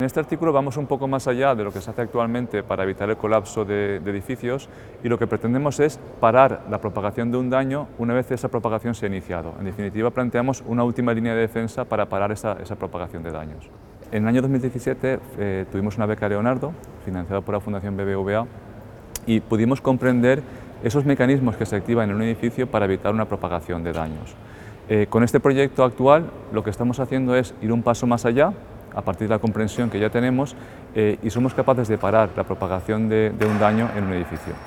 En este artículo vamos un poco más allá de lo que se hace actualmente para evitar el colapso de edificios, y lo que pretendemos es parar la propagación de un daño una vez esa propagación se ha iniciado. En definitiva, planteamos una última línea de defensa para parar esa propagación de daños. En el año 2017 tuvimos una beca Leonardo, financiada por la Fundación BBVA, y pudimos comprender esos mecanismos que se activan en un edificio para evitar una propagación de daños. Con este proyecto actual lo que estamos haciendo es ir un paso más allá, a partir de la comprensión que ya tenemos, y somos capaces de parar la propagación de un daño en un edificio.